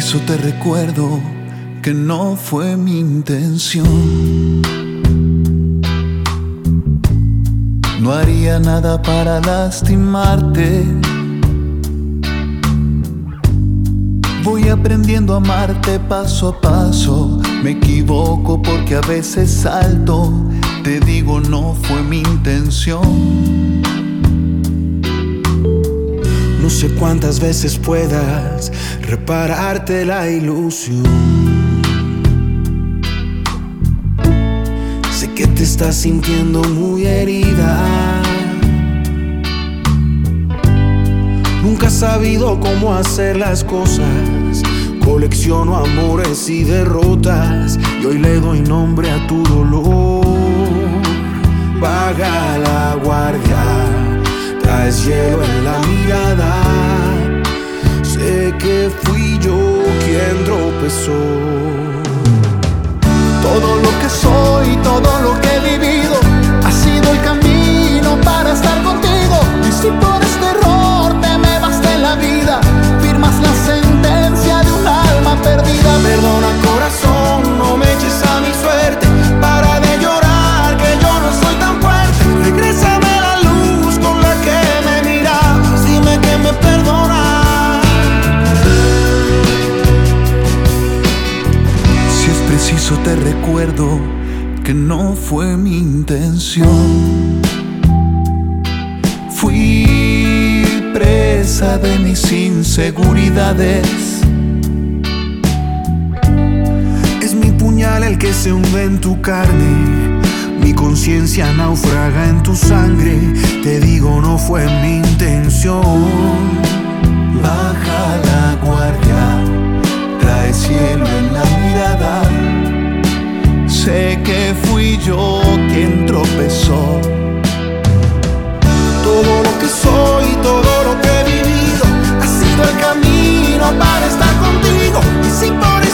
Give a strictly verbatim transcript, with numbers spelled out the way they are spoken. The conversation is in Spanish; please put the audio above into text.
preciso te recuerdo que no fue mi intención. No haría nada para lastimarte. Voy aprendiendo a amarte paso a paso. Me equivoco porque a veces salto. Te digo, no fue mi intención. No sé cuántas veces puedas repararte la ilusión. Sé que te estás sintiendo muy herida. Nunca has sabido cómo hacer las cosas. Colecciono amores y derrotas y hoy le doy nombre a tu dolor. Baja la guardia, traes hielo en la mirada. Sé que fui yo quien tropezó. Todo lo que soy, todo lo que he vivido ha sido el camino para estar contigo. Y si por este error te me vas de la vida, firmas la sentencia de un alma perdida. Perdona corazón, no me eches a mi suerte. Para de llorar, que yo no soy tan fuerte. Regrésame la luz con la que me mirabas. Dime que me perdonas. Si es preciso te recuerdo que no fue mi intención. Fui presa de mis inseguridades. Es mi puñal el que se hunde en tu carne. Mi conciencia naufraga en tu sangre. Te digo, no fue mi intención. Baja la guardia, trae cielo en la mirada. Sé que fui yo quien tropezó. Todo lo que soy, todo lo que he vivido ha sido el camino para estar contigo. Y si por